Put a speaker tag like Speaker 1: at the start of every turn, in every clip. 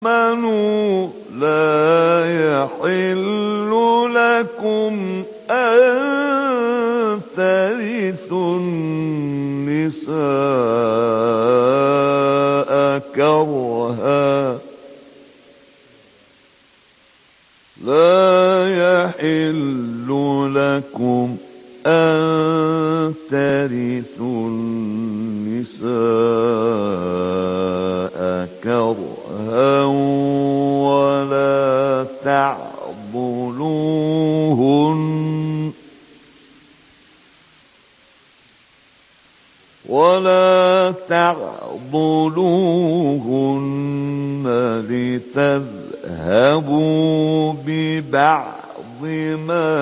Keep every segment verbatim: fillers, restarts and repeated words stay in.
Speaker 1: آمنوا لا يحل لكم أن ترثوا النساء كرها لا يحل لكم أن ترثوا النساء كرها ولا تعضلوهن ولا تعضلوهن لتذهبوا ببعض ما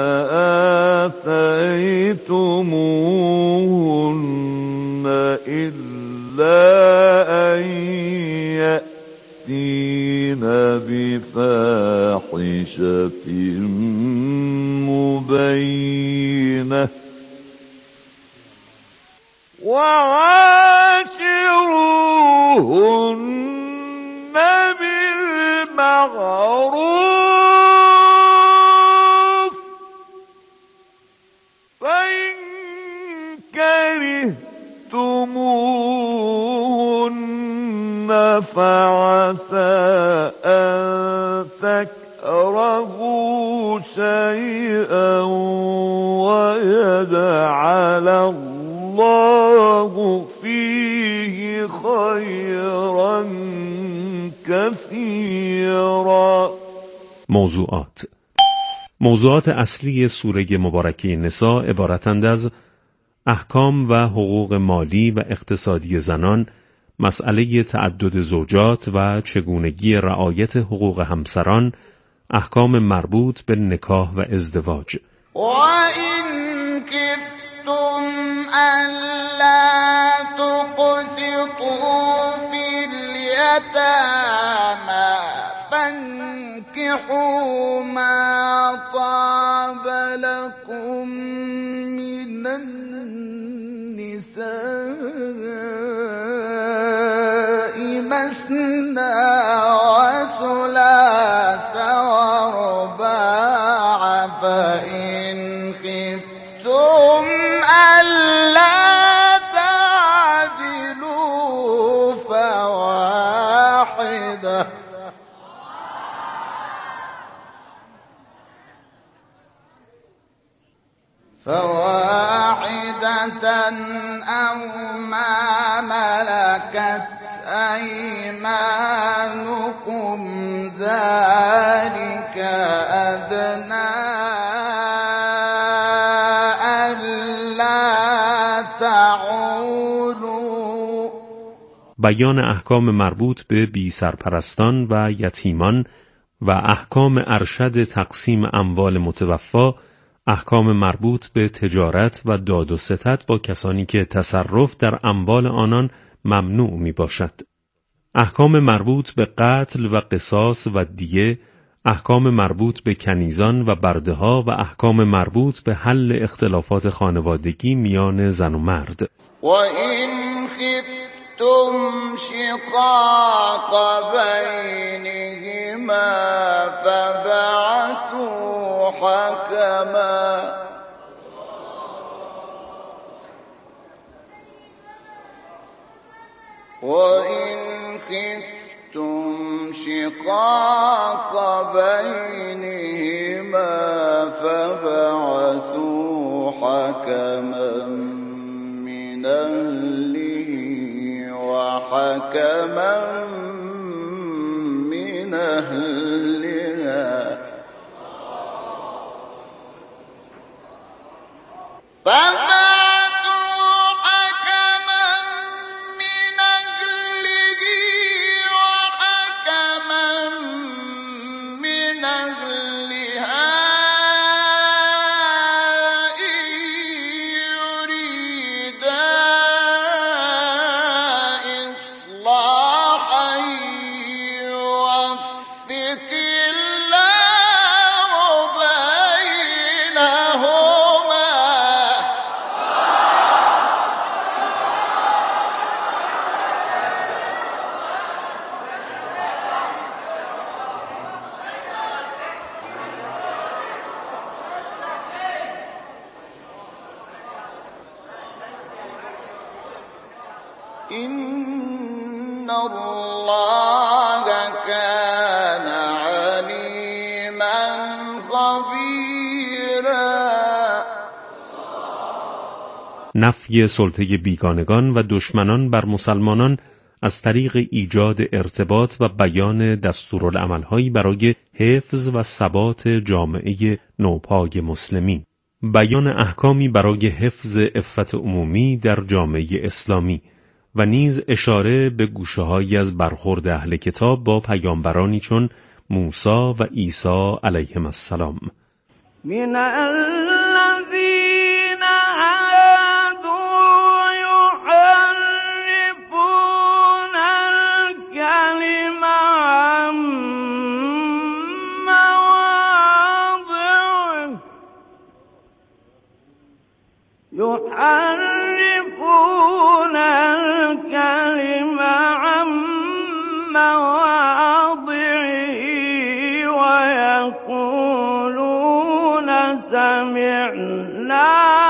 Speaker 1: آتيتموهن إلا أن يأتين بفاحشة مبينة وعاشروهن بالمعروف فإن كرهتموهن فعسى أن تكرهوا شيئا ويجعل الله فيه خيرا كثيرا.
Speaker 2: موضوعات موضوعات اصلی سوره مبارکه نساء عبارتند از احکام و حقوق مالی و اقتصادی زنان، مسئله تعدد زوجات و چگونگی رعایت حقوق همسران، احکام مربوط به نکاح و ازدواج.
Speaker 3: و این کفتم الا تقسطوا فی الیتامی فانكحوا ما طاب لكم من النساء مثنى وثلاث ورباع فإن خفتم ألا تعدلوا فواحدة فواحدة أو ما ملكت أيمانكم ذلك أدنى ألا تعولوا.
Speaker 2: بیان احکام مربوط به بی سرپرستان و یتیمان و احکام ارشد تقسیم اموال متوفا، احکام مربوط به تجارت و داد و ستد با کسانی که تصرف در اموال آنان ممنوع می باشد، احکام مربوط به قتل و قصاص و دیه، احکام مربوط به کنیزان و برده ها و احکام مربوط به حل اختلافات خانوادگی میان زن و مرد.
Speaker 3: و این خفتم شقاق بینهما فبعثوا حكما وإن خفتم شقاق بينهما فبعثوا حكما من أهله وحكما من أهلها فبعثوا حكما من أهله وحكما من أهلها إن يريدا إصلاحا يوفق الله بينهما. إن الله كان عليما خبيرا.
Speaker 2: نفی سلطه بیگانگان و دشمنان بر مسلمانان از طریق ایجاد ارتباط و بیان دستورالعمل‌هایی برای حفظ و ثبات جامعه نوپای مسلمین، بیان احکامی برای حفظ عفت عمومی در جامعه اسلامی و نیز اشاره به گوشه‌هایی از برخورد اهل کتاب با پیامبرانی چون موسی و عیسی علیهم السلام.
Speaker 1: من الذین هادوا یحرفون الکلم عن مواضعه يحرفون الكلم عن مواضعه ويقولون سمعنا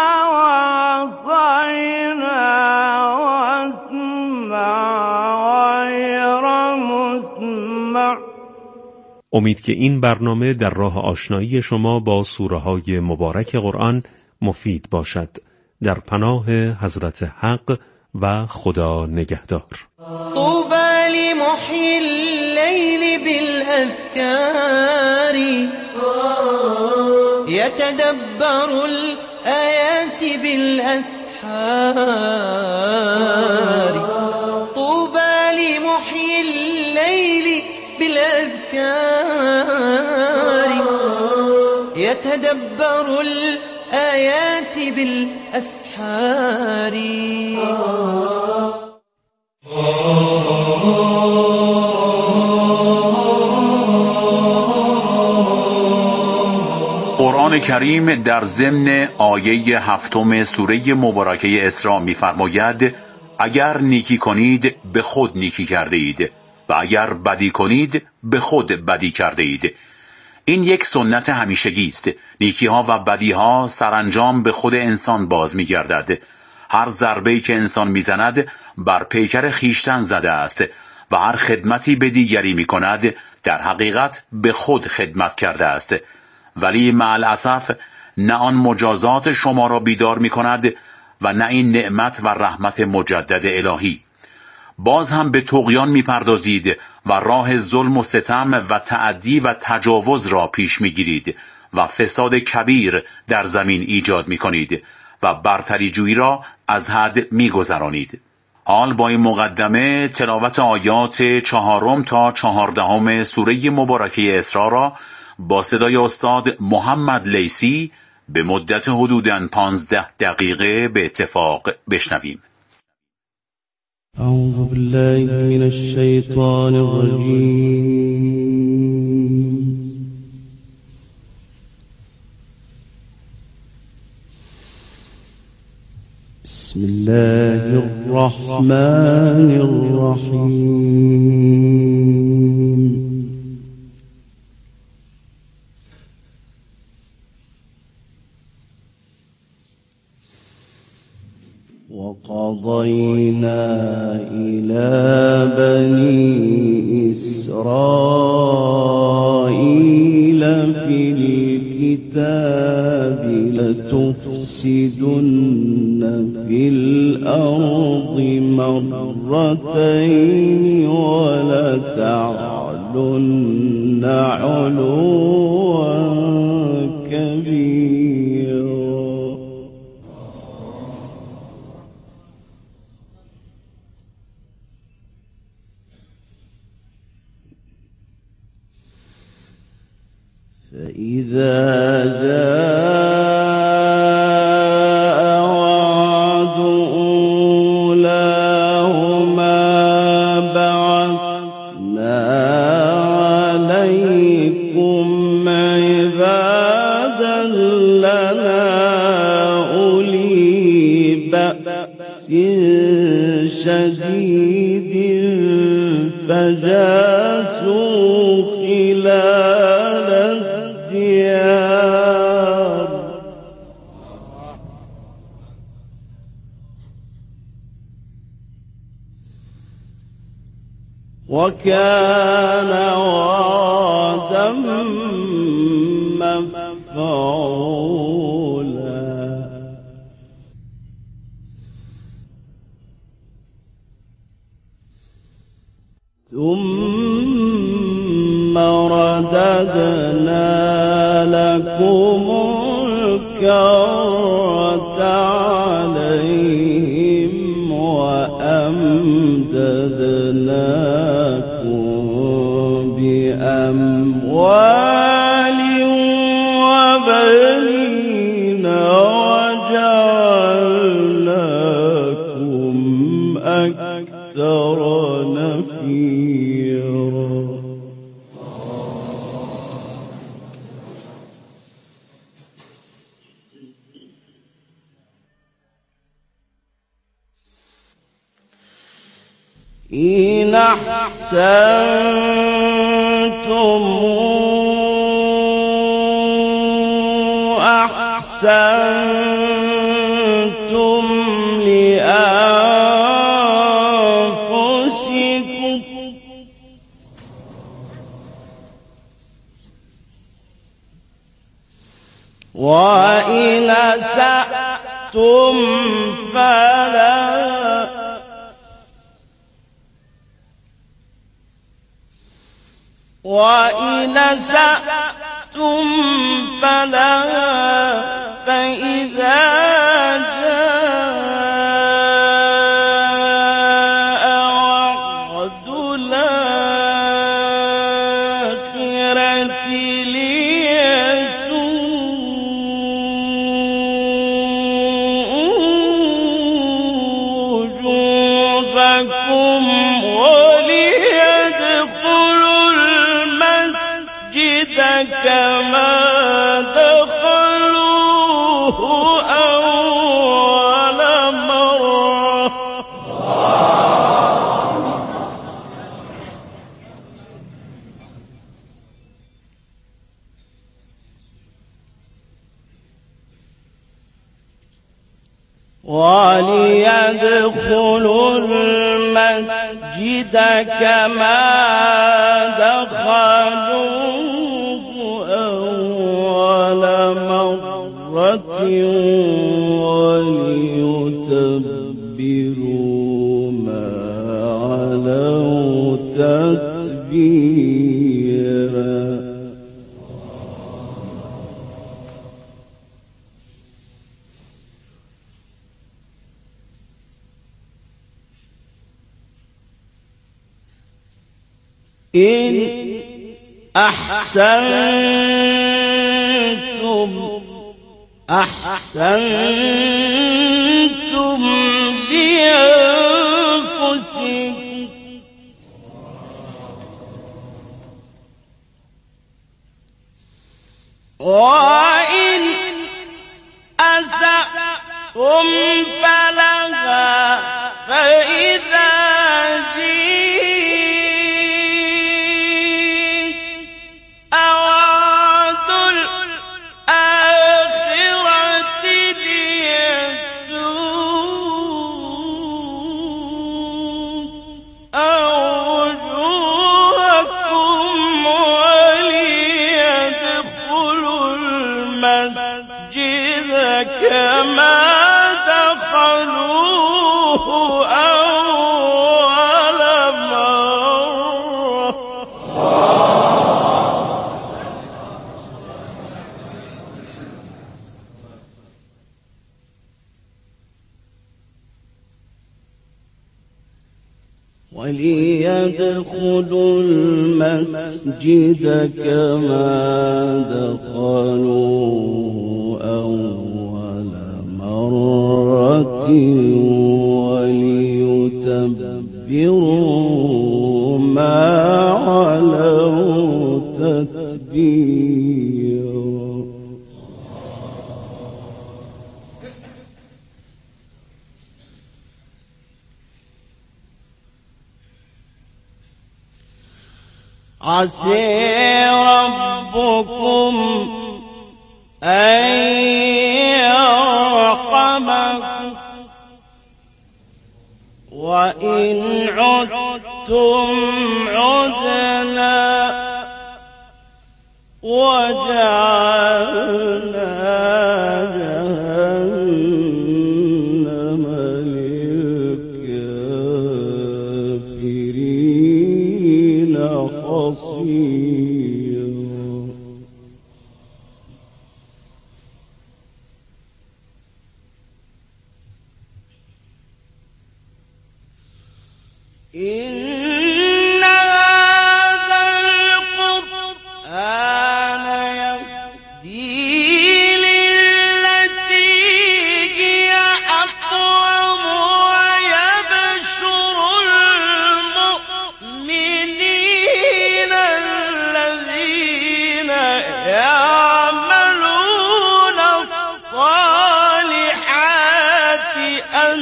Speaker 1: وعصينا واسمع غير مسمع.
Speaker 2: امید که این برنامه در راه آشنایی شما با سوره های مبارک قرآن مفید باشد. در پناه حضرت حق و خدا نگهدار.
Speaker 4: طوبى لمحيي الليل بالأذكار يتدبر الآيات بالأسحار. طوبى لمحيي الليل بالأذكار يتدبر الآيات بالأسحار.
Speaker 5: قرآن کریم در ضمن آیه هفتم سوره مبارکه اسراء می‌فرماید اگر نیکی کنید به خود نیکی کرده اید و اگر بدی کنید به خود بدی کرده اید. این یک سنت همیشگی است. نیکی‌ها و بدی‌ها سرانجام به خود انسان باز می‌گردد. هر ضربه‌ای که انسان می‌زند بر پیکر خیشتن زده است و هر خدمتی به دیگری می‌کند در حقیقت به خود خدمت کرده است. ولی مع الاسف نه آن مجازات شما را بیدار می‌کند و نه این نعمت و رحمت مجدد الهی. باز هم به طغیان می‌پردازید و راه ظلم و ستم و تعدی و تجاوز را پیش می‌گیرید و فساد کبیر در زمین ایجاد می‌کنید و برتری جویی را از حد می‌گذرانید. حال با این مقدمه تلاوت آیات چهارم تا چهاردهم سوره مبارکه اسراء را با صدای استاد محمد لیثی به مدت حدوداً پانزده دقیقه به اتفاق بشنویم.
Speaker 6: اعوذ بالله من الشیطان الرجیم. بسم الله الرحمن الرحیم. وقضينا إلى بني إسرائيل في الكتاب لتفسدن في الأرض مرتين ولتعلن علوا كبيرا. فإذا جاء وعد أولاهما بعثنا عليكم عبادا لنا أولي بأس شديد فجاسوا خلال الديار. وكان وعدا مفعولا ثم رددنا لكم الكرة عليهم وأمددناكم بأموال وبنين وجعلناكم أكثر نفيرا. إن أحسنتم أحسنتم لأنفسكم وإن أسأتم فلا وإن أسأتم فلا فإذا جاء وعد الآخرة ليسوءوا وجوهكم كما دخلوه أول مرة وليدخلوا المسجد كما دخلوه أول مرة وليتبروا ما علوا تتبيرا. إن أحسنتم أحسنتم لأنفسكم وإن أسأتم فلها فإذا كما دخلوه أول مرة وليدخلوا المسجد كما دخلوه أول مرة وليتبروا ما علوا تتبيرا. عسى ربكم أن يرحمكم وإن عدتم بصير.
Speaker 1: إن هذا القرآن يهدي للتي هي أقوم ويبشر المؤمنين الذين يعملون الصالحات أن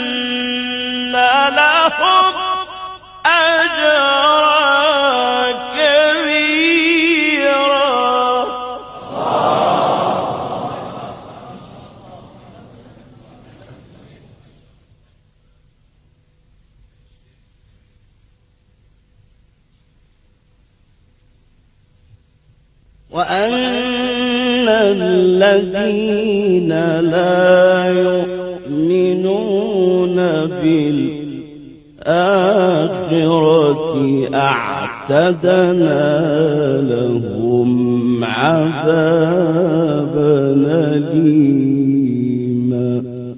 Speaker 1: لهم أجرا كبيرا. وأن الذين لا يؤمنون بالآخرة أعتدنا لهم عذابا أليما.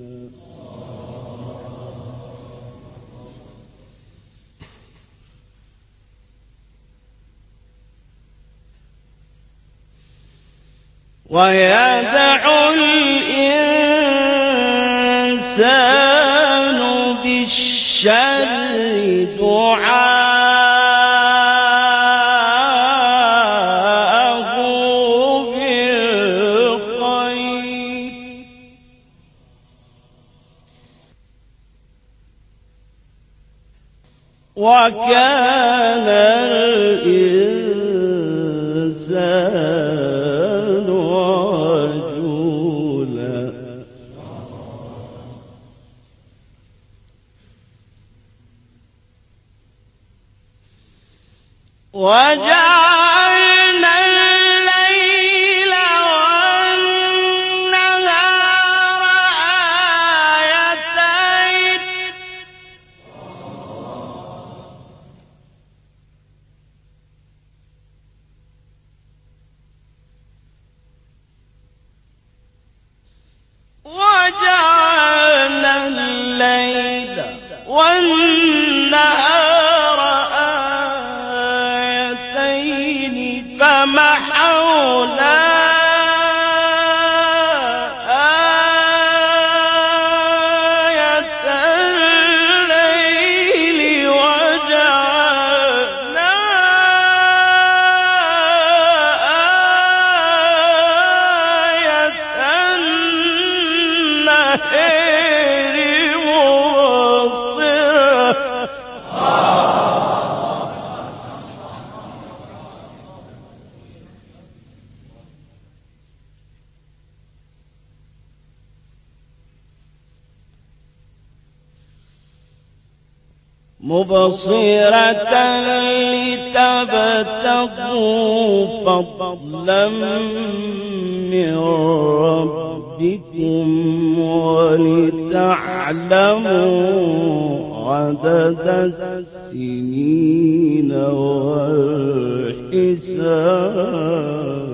Speaker 1: ويدع الإنسان بالشر دعاءه بالخير وكان الإنسان عجولا. وجعلنا الليل والنهار آيتين وجعلنا الليل والنهار آيتين فمحونا آية الليل وجعلنا آية النهار مبصرة. مبصرة لتبتغوا فضلا من ربكم ولتعلموا عدد السنين والحساب.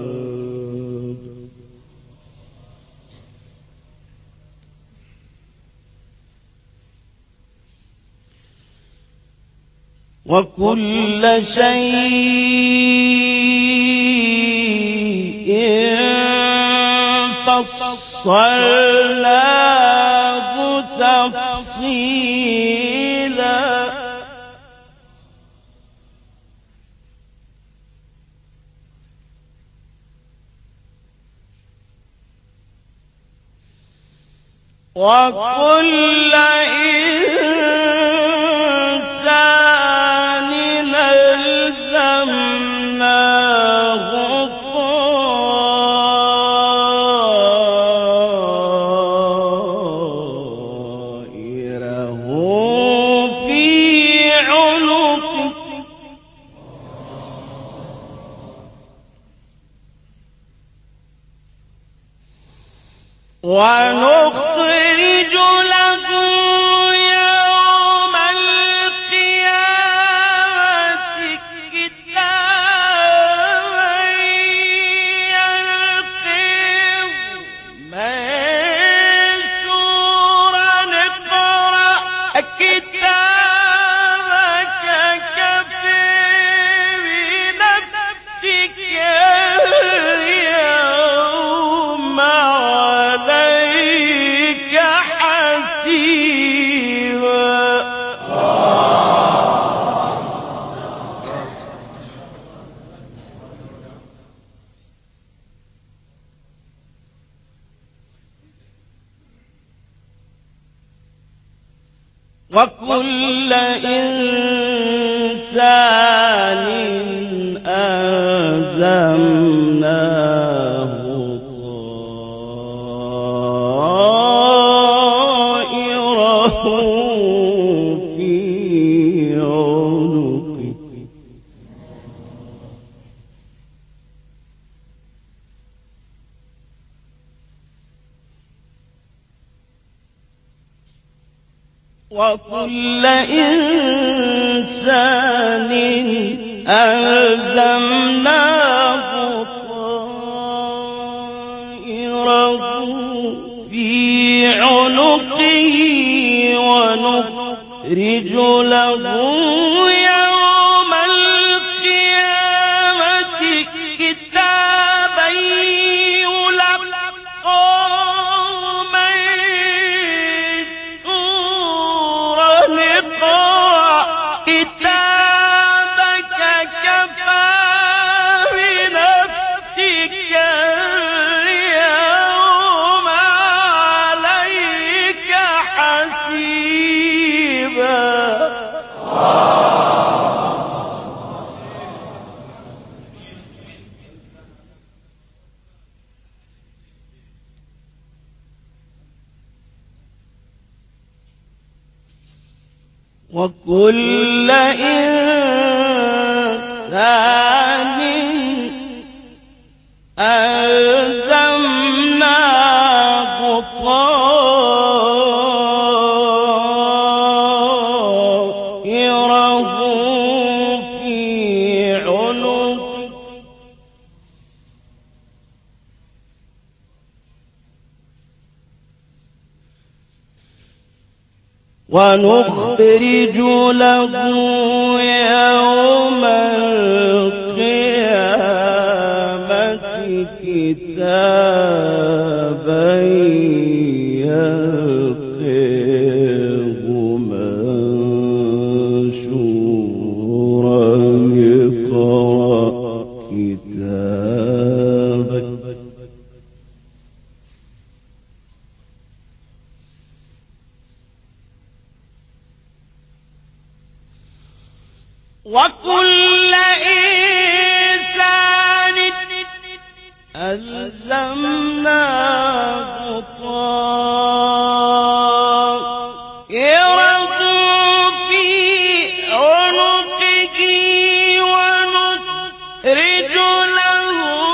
Speaker 1: وكل شيء فصلناه تفصيلا. وكل إنسان ألزمناه طائره في عنقه ونخرج له يوم القيامة كتابا
Speaker 6: وكل إنسان ألزمناه طائره في عنقه وكل إنسان ألزمناه طائره في عنقه ونخرج له يوم القيامة كتابا يلقاه منشورا اقرأ كتابك كفى بنفسك اليوم عليك حسيبا. وكل إنسان ألزمناه طائره في عنقه ونخرج له يوم القيامة كتابا يلقاه منشورا اقرأ كتابك وكل إنسان ألزمناه طائره في عنقه ونخرج له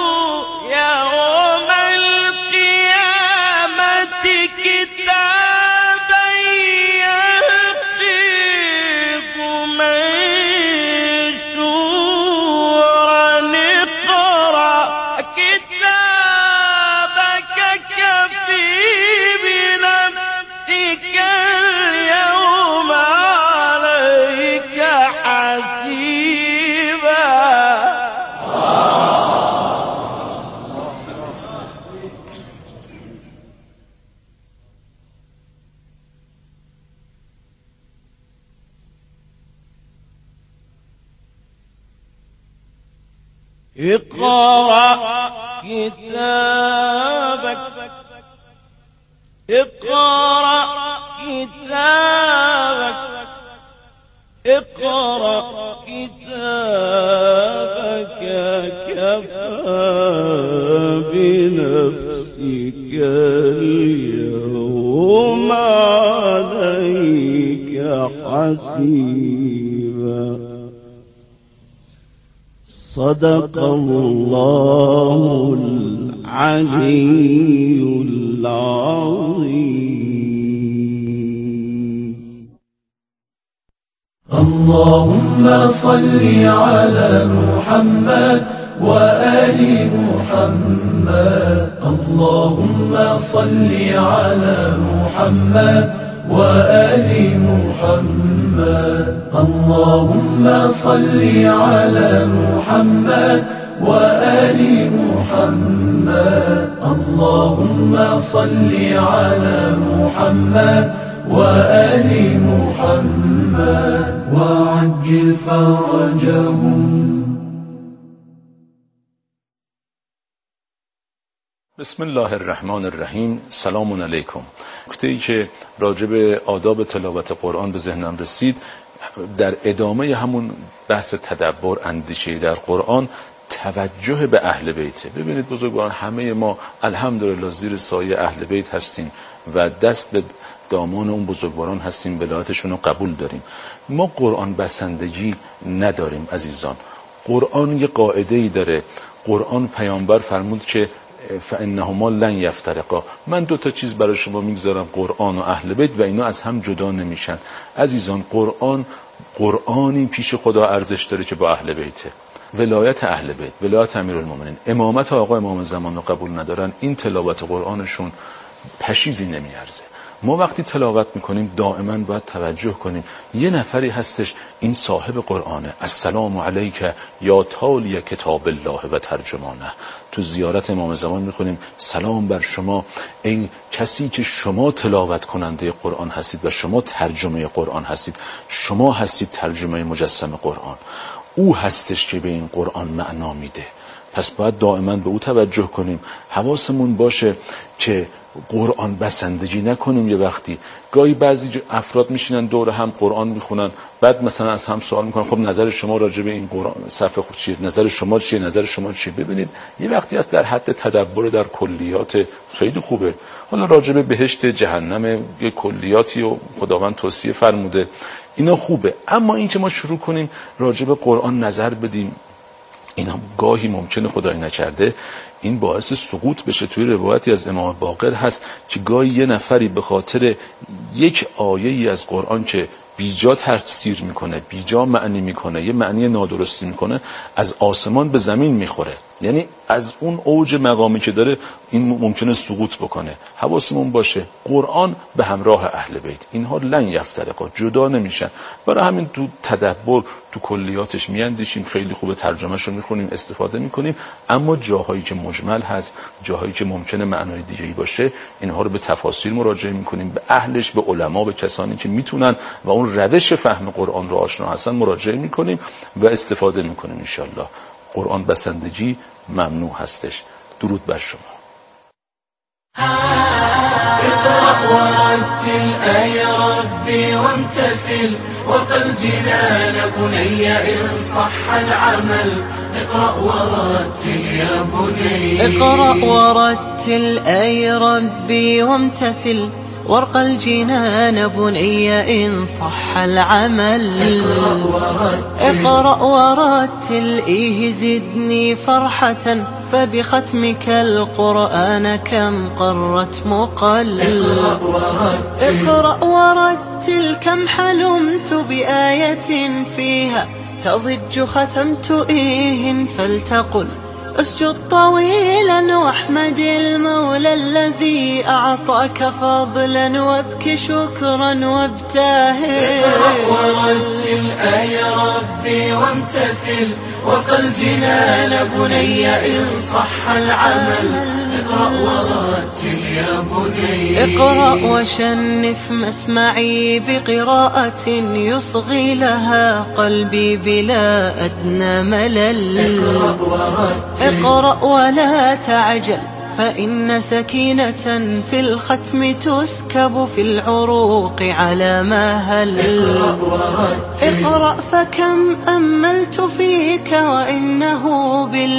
Speaker 6: يوم القيامة كتابا يلقاه منشورا اقرأ كتابك كفى بنفسك اليوم عليك حسيبا. اقرأ كتابك اقرأ كتابك اقرأ كتابك كفى بنفسك اليوم عليك حسيبا. صدق الله العلي العظيم.
Speaker 7: اللهم صل على محمد وآل محمد. اللهم صل على محمد وآل محمد. اللهم صل على محمد وآل محمد. اللهم صل على محمد وآل محمد وعجل فرجهم.
Speaker 8: بسم الله الرحمن الرحیم. سلام علیکم. نکته‌ای که راجع به آداب تلاوت قرآن به ذهنم رسید در ادامه همون بحث تدبر، اندیشه در قرآن، توجه به اهل بیته. ببینید بزرگواران، همه ما الحمدلله زیر سایه اهل بیت هستیم و دست به دامان اون بزرگواران هستیم، ولایتشون رو قبول داریم. ما قرآن بسندگی نداریم عزیزان. قرآن یه قاعده‌ای داره. قرآن پیامبر فرمود که فانهما لن یفترقا. من دو تا چیز برای شما میگذارم، قرآن و اهل بیت، و اینا از هم جدا نمیشن. عزیزان، قرآن قرآنی پیش خدا ارزش داره که با اهل بیته. ولایت اهل بیت، ولایت امیرالمومنین، امامت آقا امام زمان رو قبول ندارن، این تلاوت قرآنشون پشیزی نمیارزه. ما وقتی تلاوت میکنیم دائما باید توجه کنیم یه نفری هستش این صاحب قرآنه. السلام علیک یا تالی کتاب الله و ترجمانه. تو زیارت امام زمان میخونیم سلام بر شما ای کسی که شما تلاوت کننده قرآن هستید و شما ترجمه قرآن هستید. شما هستید ترجمه مجسم قرآن. او هستش که به این قرآن معنا میده. پس باید دائما به او توجه کنیم. حواسمون باشه که قرآن بسندگی نکنیم. یه وقتی گاهی بعضی افراد میشینن دور هم قرآن میخونن، بعد مثلا از هم سوال میکنن خب نظر شما راجع به این قرآن صفحه خود چیه، نظر شما چیه، نظر شما چیه. ببینید یه وقتی است در حد تدبر در کلیات خیلی خوبه. حالا راجع به بهشت جهنم یه کلیاتی و خداوند توصیه فرموده، اینا خوبه. اما این که ما شروع کنیم راجع به قرآن نظر بدیم، اینا گاهی ممکنه خدای نکرده این باعث سقوط بشه. توی روایتی از امام باقر هست که گاهی یه نفری به خاطر یک آیه‌ای از قرآن که بیجا تفسیر میکنه، بیجا معنی میکنه، یه معنی نادرستی میکنه، از آسمان به زمین میخوره. یعنی از اون اوج مقامی که داره این ممکنه سقوط بکنه. حواسمون باشه قرآن به همراه اهل بیت، اینها لن یفترقا، جدا نمیشن. برای همین تو تدبر تو کلیاتش میاندیشیم، خیلی خوبه ترجمهش رو میخونیم، استفاده میکنیم. اما جاهایی که مجمل هست، جاهایی که ممکنه معنای دیگه‌ای باشه، اینها رو به تفاسیر مراجعه میکنیم، به اهلش، به علما، به کسانی که میتونن و اون روش فهم قرآن رو آشنا هستن مراجعه میکنیم و استفاده میکنیم. ان شاءالله قرآن بسندگی ممنوع هستش. درود بر شما.
Speaker 7: اقرأ ورتل أي ربي وامتثل وقل جنان بني إن صح العمل. اقرأ ورتل يا بني.
Speaker 4: اقرأ ورتل أي ربي وامتثل وارقى الجنان بني إن صح العمل. اقرأ ورتل إيه زدني فرحة فبختمك القرآن كم قرت مقل. اقرأ ورتل كم حلمت بآية فيها تضج ختمت إيه فلتقل اسجد طويلا واحمد المولى الذي أعطاك فضلا وابك شكرا وابتهل.
Speaker 7: اقرأ ورتل أي ربي وامتثل وقل جنان بني إن صح العمل. اقرأ ورتل يا بني.
Speaker 4: اقرأ وشنف مسمعي بقراءة يصغي لها قلبي بلا أدنى ملل.
Speaker 7: اقرأ ورتل.
Speaker 4: اقرأ ولا تعجل فإن سكينة في الختم تسكب في العروق على ما هل.
Speaker 7: اقرأ ورتل.
Speaker 4: اقرأ فكم أملت فيك وإنه بال